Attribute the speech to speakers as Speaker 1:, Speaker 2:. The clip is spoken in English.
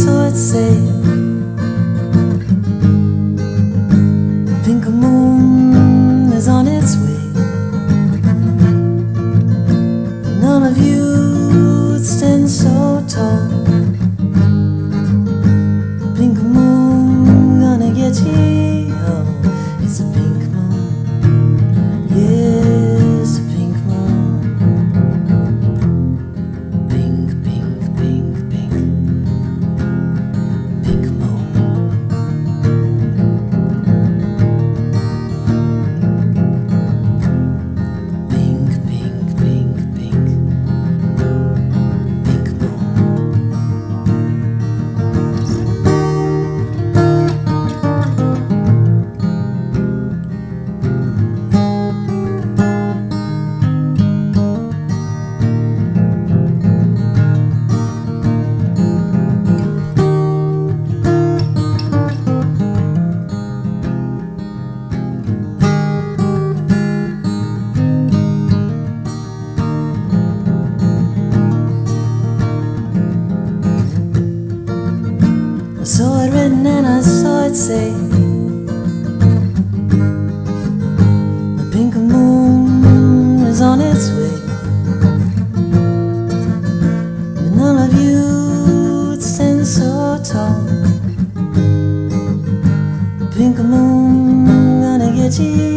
Speaker 1: saw it say, the pink moon is on its way. None of you would stand so tall. Pink moon gonna get you. Oh, it's a pink moon. Yes, a pink moon. Pink, pink, pink, pink. Pink moon. Pink, pink, pink, pink. Pink moon. I saw it written and I saw it say, the pink moon is on its way. But none of you would stand so tall. The pink moon gonna get you.